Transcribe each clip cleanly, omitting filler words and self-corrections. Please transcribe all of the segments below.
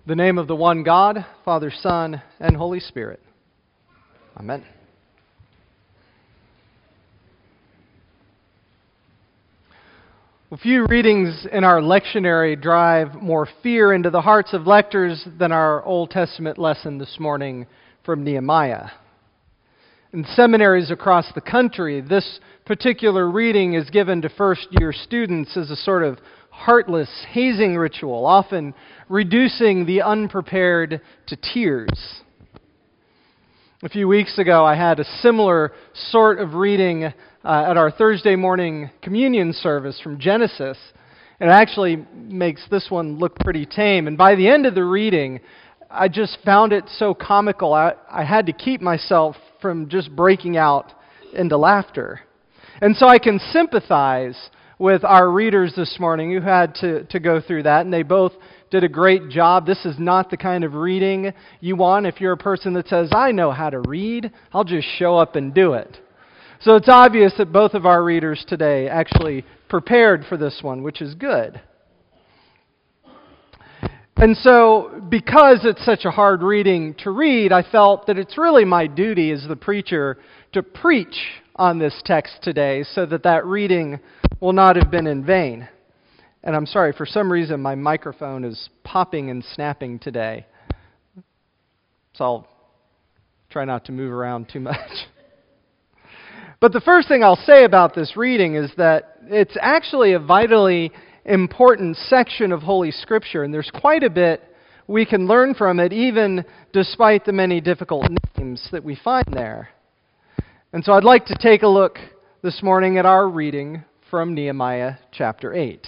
The name of the one God, Father, Son, and Holy Spirit. Amen. A few readings in our lectionary drive more fear into the hearts of lectors than our Old Testament lesson this morning from Nehemiah. In seminaries across the country, this particular reading is given to first-year students as a sort of heartless hazing ritual, often reducing the unprepared to tears. A few weeks ago, I had a similar sort of reading at our Thursday morning communion service from Genesis. It actually makes this one look pretty tame. And by the end of the reading, I just found it so comical, I had to keep myself from just breaking out into laughter. And so I can sympathize with our readers this morning who had to go through that, and they both did a great job. This is not the kind of reading you want if you're a person that says, I know how to read, I'll just show up and do it. So it's obvious that both of our readers today actually prepared for this one, which is good. And so, because it's such a hard reading to read, I felt that it's really my duty as the preacher to preach on this text today so that reading will not have been in vain. And I'm sorry, for some reason my microphone is popping and snapping today. So I'll try not to move around too much. But the first thing I'll say about this reading is that it's actually a vitally important section of Holy Scripture, and there's quite a bit we can learn from it, even despite the many difficult names that we find there. And so I'd like to take a look this morning at our reading from Nehemiah chapter 8.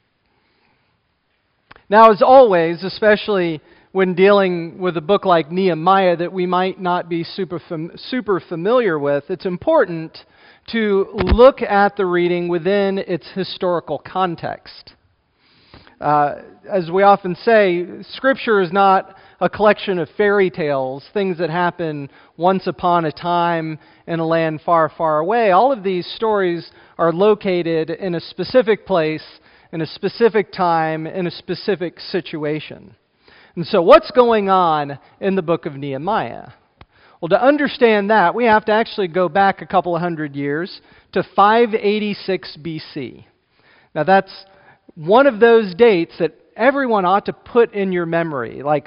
Now, as always, especially when dealing with a book like Nehemiah that we might not be super familiar with, it's important to look at the reading within its historical context. As we often say, Scripture is not a collection of fairy tales, things that happen once upon a time in a land far, far away. All of these stories are located in a specific place, in a specific time, in a specific situation. And so what's going on in the book of Nehemiah? Well, to understand that, we have to actually go back a couple of hundred years to 586 BC. Now that's one of those dates that everyone ought to put in your memory, like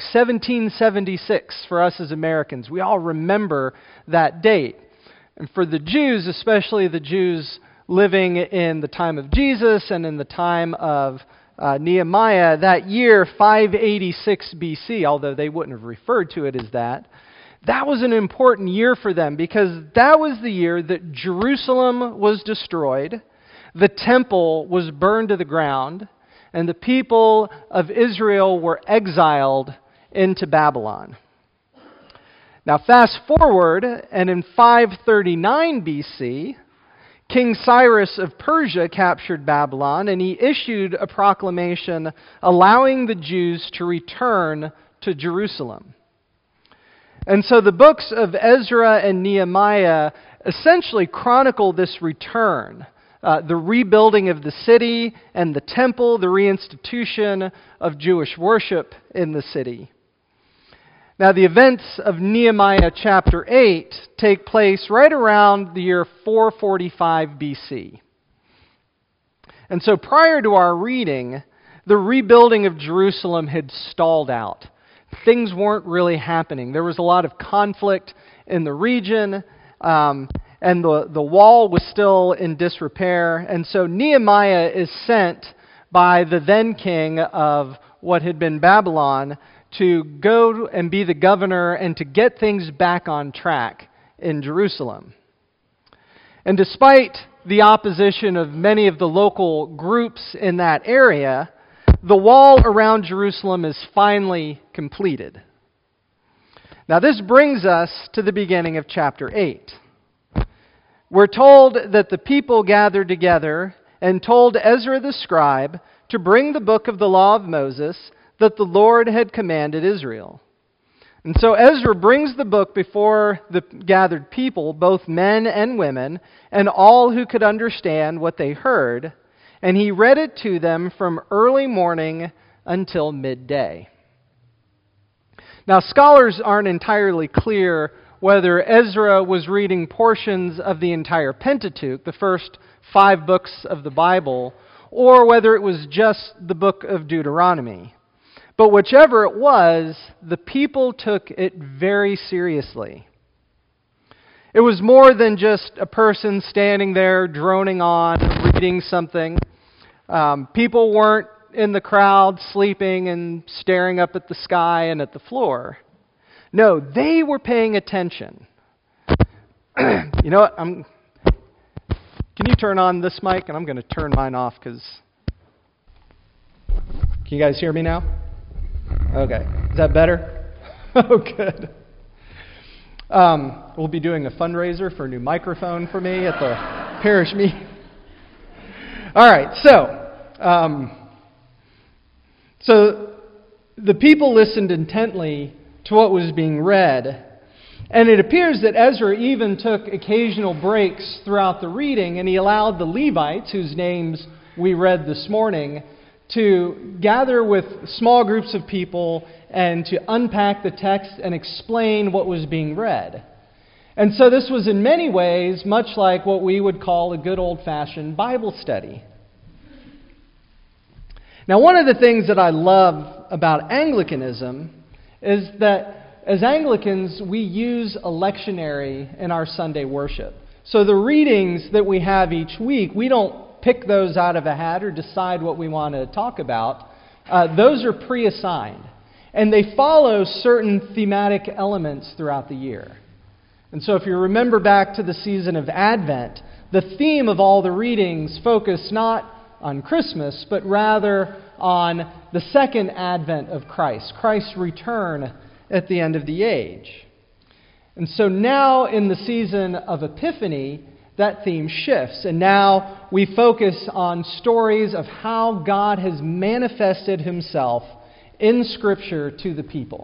1776 for us as Americans. We all remember that date. And for the Jews, especially the Jews living in the time of Jesus and in the time of Nehemiah, that year, 586 BC, although they wouldn't have referred to it as that was an important year for them because that was the year that Jerusalem was destroyed, the temple was burned to the ground, and the people of Israel were exiled into Babylon. Now fast forward, and in 539 BC, King Cyrus of Persia captured Babylon, and he issued a proclamation allowing the Jews to return to Jerusalem. And so the books of Ezra and Nehemiah essentially chronicle this return, the rebuilding of the city and the temple, the reinstitution of Jewish worship in the city. Now, the events of Nehemiah chapter 8 take place right around the year 445 BC. And so prior to our reading, the rebuilding of Jerusalem had stalled out. Things weren't really happening. There was a lot of conflict in the region, and the wall was still in disrepair. And so Nehemiah is sent by the then king of what had been Babylon to go and be the governor and to get things back on track in Jerusalem. And despite the opposition of many of the local groups in that area, the wall around Jerusalem is finally completed. Now this brings us to the beginning of chapter 8. We're told that the people gathered together and told Ezra the scribe to bring the book of the law of Moses that the Lord had commanded Israel. And so Ezra brings the book before the gathered people, both men and women, and all who could understand what they heard, and he read it to them from early morning until midday. Now, scholars aren't entirely clear whether Ezra was reading portions of the entire Pentateuch, the first 5 books of the Bible, or whether it was just the book of Deuteronomy. But whichever it was, the people took it very seriously. It was more than just a person standing there droning on, reading something. People weren't in the crowd sleeping and staring up at the sky and at the floor. No, they were paying attention. You know what? Can you turn on this mic? And I'm going to turn mine off because... Can you guys hear me now? Okay. Is that better? Oh, good. We'll be doing a fundraiser for a new microphone for me at the parish meeting. All right, so the people listened intently to what was being read, and it appears that Ezra even took occasional breaks throughout the reading, and he allowed the Levites, whose names we read this morning, to gather with small groups of people and to unpack the text and explain what was being read. And so this was in many ways much like what we would call a good old-fashioned Bible study. Now, one of the things that I love about Anglicanism is that as Anglicans, we use a lectionary in our Sunday worship. So the readings that we have each week, we don't pick those out of a hat or decide what we want to talk about. Those are pre-assigned. And they follow certain thematic elements throughout the year. And so if you remember back to the season of Advent, the theme of all the readings focus not on Christmas, but rather on the second advent of Christ, Christ's return at the end of the age. And so now in the season of Epiphany, that theme shifts, and now we focus on stories of how God has manifested Himself in Scripture to the people.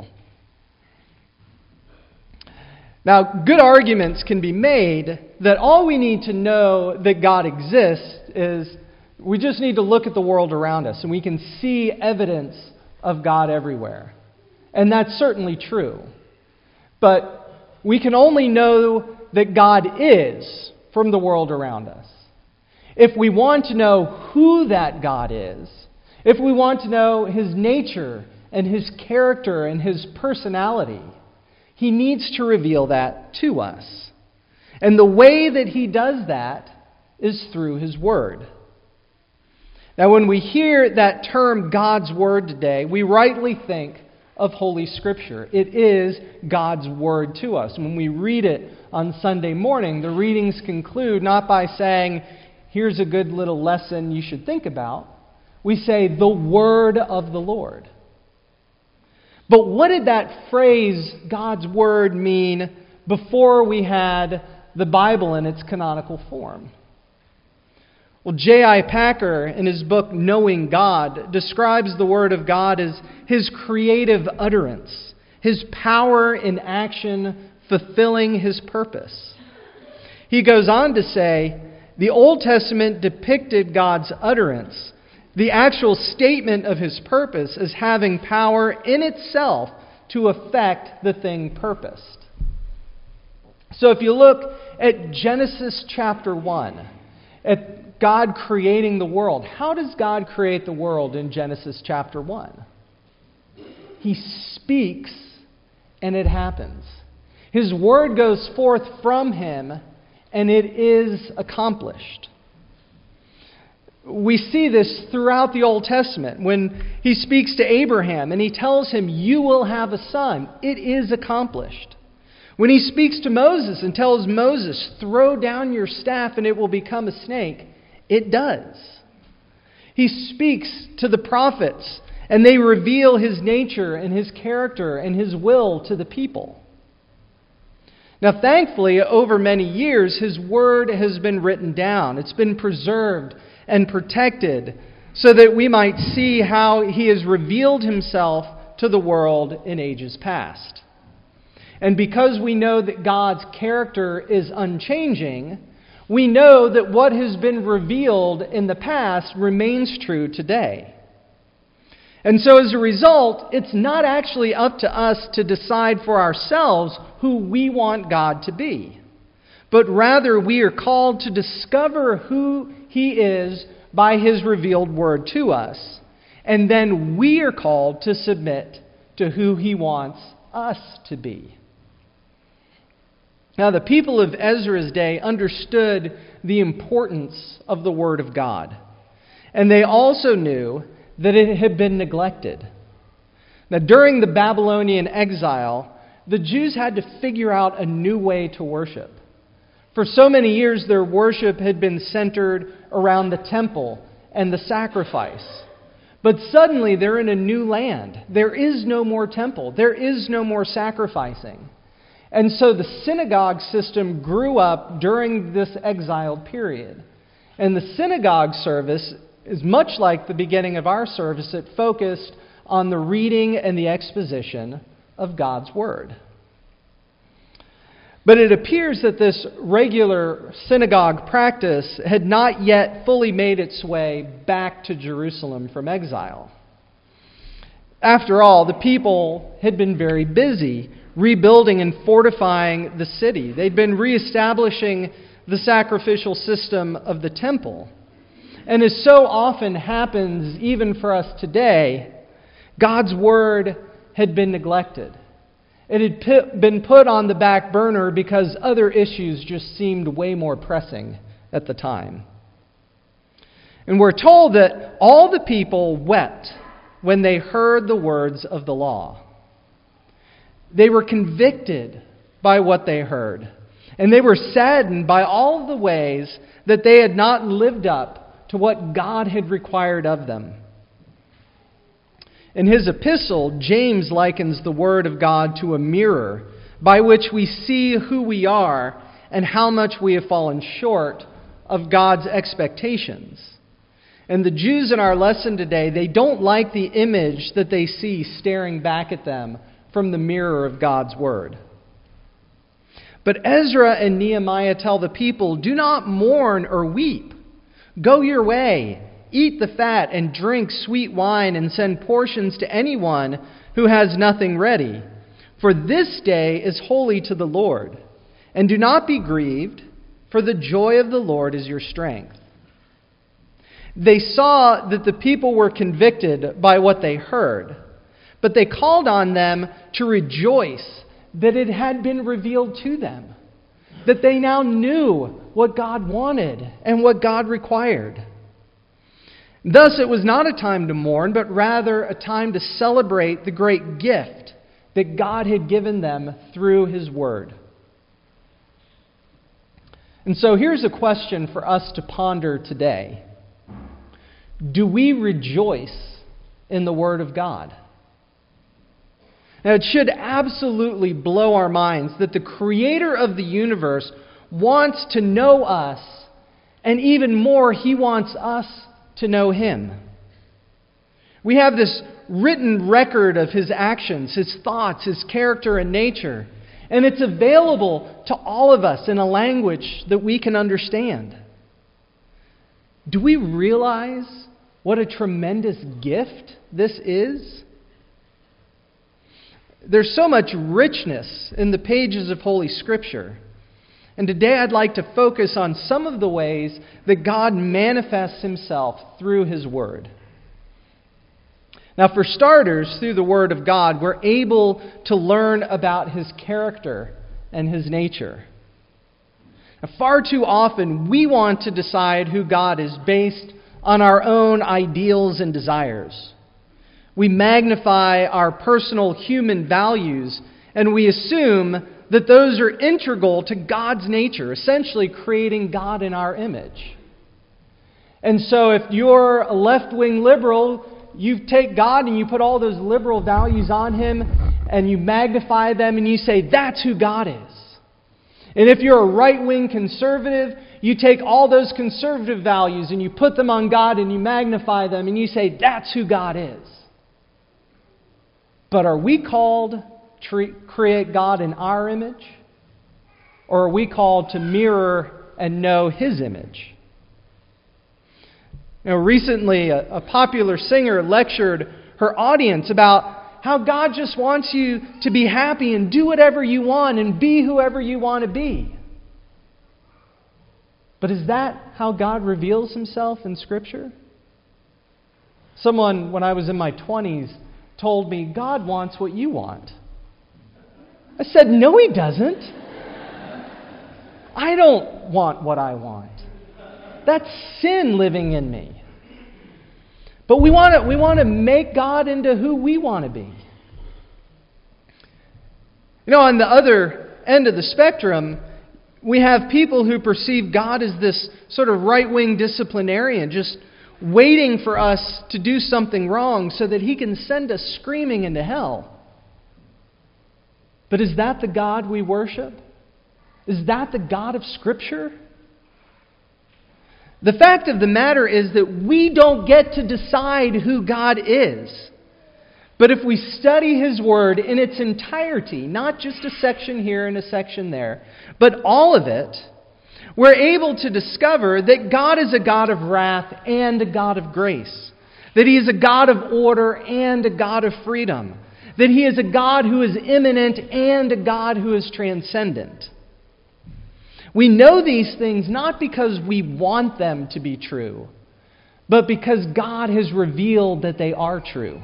Now, good arguments can be made that all we need to know that God exists is we just need to look at the world around us, and we can see evidence of God everywhere. And that's certainly true. But we can only know that God is from the world around us. If we want to know who that God is, if we want to know His nature and His character and His personality, He needs to reveal that to us. And the way that He does that is through His Word. Now, when we hear that term God's Word today, we rightly think of Holy Scripture. It is God's Word to us. When we read it on Sunday morning, the readings conclude not by saying, here's a good little lesson you should think about. We say, the Word of the Lord. But what did that phrase, God's Word, mean before we had the Bible in its canonical form? Well, J.I. Packer, in his book Knowing God, describes the Word of God as His creative utterance, His power in action fulfilling His purpose. He goes on to say, the Old Testament depicted God's utterance, the actual statement of His purpose, as having power in itself to effect the thing purposed. So if you look at Genesis chapter 1, at God creating the world, how does God create the world in Genesis chapter 1? He speaks and it happens. His word goes forth from Him and it is accomplished. We see this throughout the Old Testament. When He speaks to Abraham and He tells him, you will have a son, it is accomplished. When He speaks to Moses and tells Moses, throw down your staff and it will become a snake, it does. He speaks to the prophets and they reveal His nature and His character and His will to the people. Now, thankfully, over many years, His Word has been written down. It's been preserved and protected so that we might see how He has revealed Himself to the world in ages past. And because we know that God's character is unchanging, we know that what has been revealed in the past remains true today. And so as a result, it's not actually up to us to decide for ourselves who we want God to be, but rather we are called to discover who He is by His revealed word to us. And then we are called to submit to who He wants us to be. Now, the people of Ezra's day understood the importance of the Word of God. And they also knew that it had been neglected. Now, during the Babylonian exile, the Jews had to figure out a new way to worship. For so many years, their worship had been centered around the temple and the sacrifice. But suddenly, they're in a new land. There is no more temple. There is no more sacrificing. And so the synagogue system grew up during this exiled period. And the synagogue service is much like the beginning of our service. It focused on the reading and the exposition of God's Word. But it appears that this regular synagogue practice had not yet fully made its way back to Jerusalem from exile. After all, the people had been very busy rebuilding and fortifying the city. They'd been reestablishing the sacrificial system of the temple. And as so often happens even for us today, God's Word had been neglected. It had been put on the back burner because other issues just seemed way more pressing at the time. And we're told that all the people wept when they heard the words of the law. They were convicted by what they heard. And they were saddened by all the ways that they had not lived up to what God had required of them. In his epistle, James likens the Word of God to a mirror by which we see who we are and how much we have fallen short of God's expectations. And the Jews in our lesson today, they don't like the image that they see staring back at them from the mirror of God's Word. But Ezra and Nehemiah tell the people, "Do not mourn or weep. Go your way. Eat the fat and drink sweet wine and send portions to anyone who has nothing ready. For this day is holy to the Lord. And do not be grieved, for the joy of the Lord is your strength." They saw that the people were convicted by what they heard, but they called on them to rejoice that it had been revealed to them, that they now knew what God wanted and what God required. Thus, it was not a time to mourn, but rather a time to celebrate the great gift that God had given them through His Word. And so here's a question for us to ponder today. Do we rejoice in the Word of God? Now, it should absolutely blow our minds that the Creator of the universe wants to know us, and even more, He wants us to know Him. We have this written record of His actions, His thoughts, His character and nature, and it's available to all of us in a language that we can understand. Do we realize what a tremendous gift this is? There's so much richness in the pages of Holy Scripture. And today I'd like to focus on some of the ways that God manifests Himself through His Word. Now, for starters, through the Word of God, we're able to learn about His character and His nature. Now, far too often, we want to decide who God is based on our own ideals and desires. We magnify our personal human values, and we assume that those are integral to God's nature, essentially creating God in our image. And so if you're a left-wing liberal, you take God and you put all those liberal values on Him, and you magnify them, and you say, that's who God is. And if you're a right-wing conservative, you take all those conservative values and you put them on God and you magnify them, and you say, that's who God is. But are we called to create God in our image? Or are we called to mirror and know His image? Now, recently, a popular singer lectured her audience about how God just wants you to be happy and do whatever you want and be whoever you want to be. But is that how God reveals Himself in Scripture? Someone, when I was in my 20s, told me, God wants what you want. I said, no, He doesn't. I don't want what I want. That's sin living in me. But we want to make God into who we want to be. You know, on the other end of the spectrum, we have people who perceive God as this sort of right-wing disciplinarian, just waiting for us to do something wrong so that He can send us screaming into hell. But is that the God we worship? Is that the God of Scripture? The fact of the matter is that we don't get to decide who God is. But if we study His Word in its entirety, not just a section here and a section there, but all of it, we're able to discover that God is a God of wrath and a God of grace. That He is a God of order and a God of freedom. That He is a God who is immanent and a God who is transcendent. We know these things not because we want them to be true, but because God has revealed that they are true.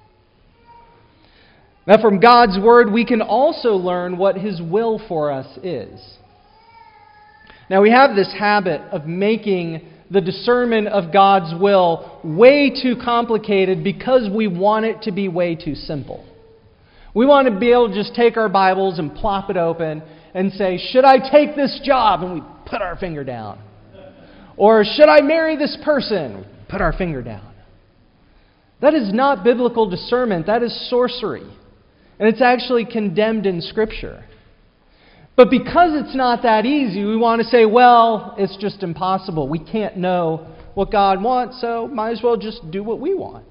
Now, from God's Word, we can also learn what His will for us is. Now, we have this habit of making the discernment of God's will way too complicated because we want it to be way too simple. We want to be able to just take our Bibles and plop it open and say, should I take this job? And we put our finger down. Or should I marry this person? We put our finger down. That is not biblical discernment. That is sorcery. And it's actually condemned in Scripture. But because it's not that easy, we want to say, well, it's just impossible. We can't know what God wants, so might as well just do what we want.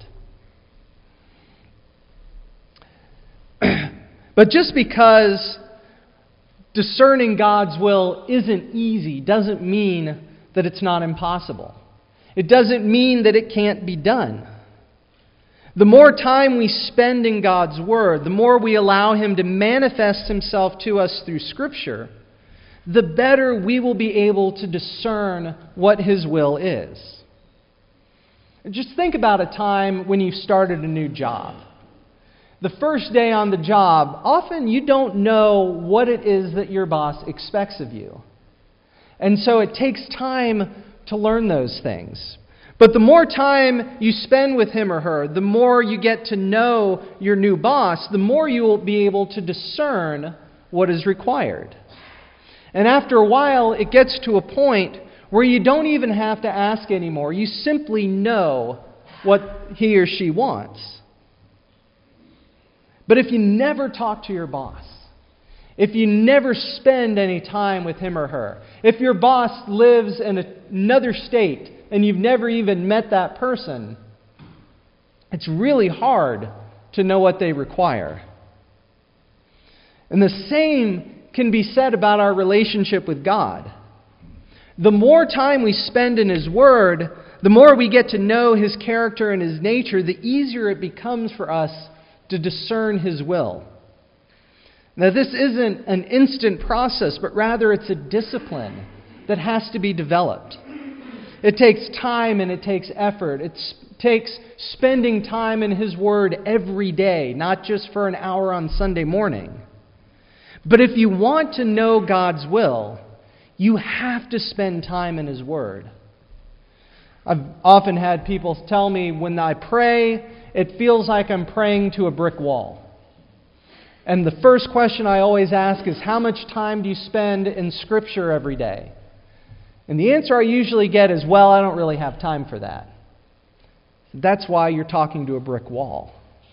But just because discerning God's will isn't easy doesn't mean that it's not impossible. It doesn't mean that it can't be done. The more time we spend in God's Word, the more we allow Him to manifest Himself to us through Scripture, the better we will be able to discern what His will is. Just think about a time when you started a new job. The first day on the job, often you don't know what it is that your boss expects of you. And so it takes time to learn those things. But the more time you spend with him or her, the more you get to know your new boss, the more you will be able to discern what is required. And after a while, it gets to a point where you don't even have to ask anymore. You simply know what he or she wants. But if you never talk to your boss, if you never spend any time with him or her, if your boss lives in another state and you've never even met that person, it's really hard to know what they require. And the same can be said about our relationship with God. The more time we spend in His Word, the more we get to know His character and His nature, the easier it becomes for us to discern His will. Now, this isn't an instant process, but rather it's a discipline that has to be developed. It takes time and it takes effort. It takes spending time in His Word every day, not just for an hour on Sunday morning. But if you want to know God's will, you have to spend time in His Word. I've often had people tell me when I pray, it feels like I'm praying to a brick wall. And the first question I always ask is, how much time do you spend in Scripture every day? And the answer I usually get is, well, I don't really have time for that. That's why you're talking to a brick wall.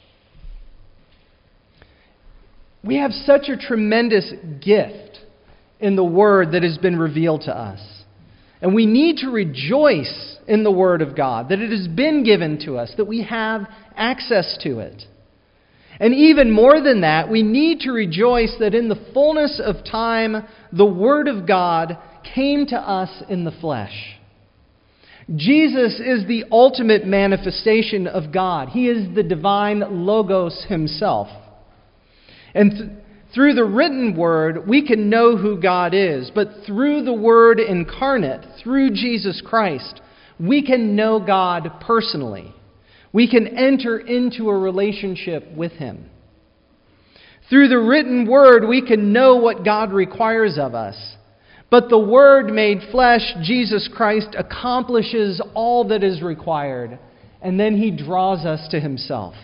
We have such a tremendous gift in the Word that has been revealed to us. And we need to rejoice in the Word of God, that it has been given to us, that we have access to it. And even more than that, we need to rejoice that in the fullness of time, the Word of God came to us in the flesh. Jesus is the ultimate manifestation of God. He is the divine Logos himself. And through the written word, we can know who God is. But through the Word incarnate, through Jesus Christ, we can know God personally. We can enter into a relationship with Him. Through the written word, we can know what God requires of us. But the Word made flesh, Jesus Christ, accomplishes all that is required. And then He draws us to Himself.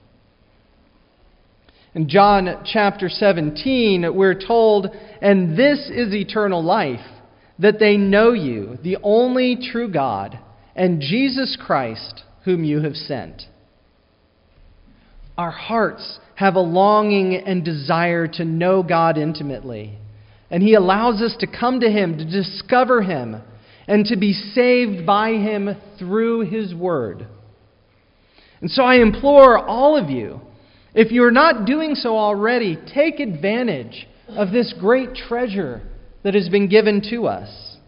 In John chapter 17, we're told, "And this is eternal life, that they know you, the only true God, and Jesus Christ, whom you have sent." Our hearts have a longing and desire to know God intimately. And He allows us to come to Him, to discover Him, and to be saved by Him through His Word. And so I implore all of you, if you're not doing so already, take advantage of this great treasure that has been given to us.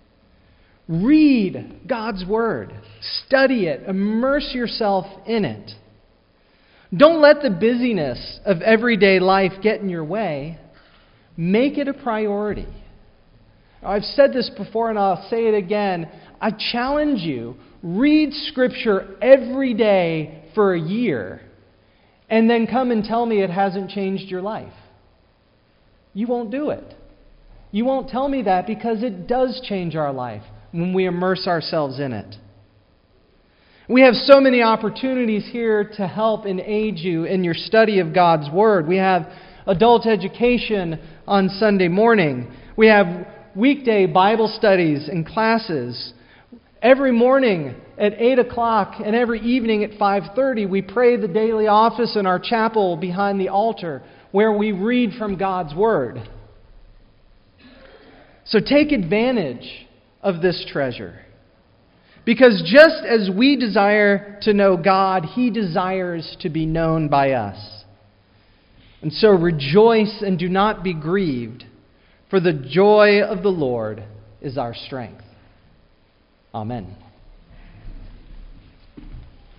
Read God's Word. Study it. Immerse yourself in it. Don't let the busyness of everyday life get in your way. Make it a priority. I've said this before and I'll say it again. I challenge you, read Scripture every day for a year and then come and tell me it hasn't changed your life. You won't do it. You won't tell me that because it does change our life when we immerse ourselves in it. We have so many opportunities here to help and aid you in your study of God's Word. We have adult education on Sunday morning. We have weekday Bible studies and classes. Every morning at 8 o'clock and every evening at 5:30, we pray the daily office in our chapel behind the altar where we read from God's Word. So take advantage of this treasure. Because just as we desire to know God, He desires to be known by us. And so rejoice and do not be grieved, for the joy of the Lord is our strength. Amen.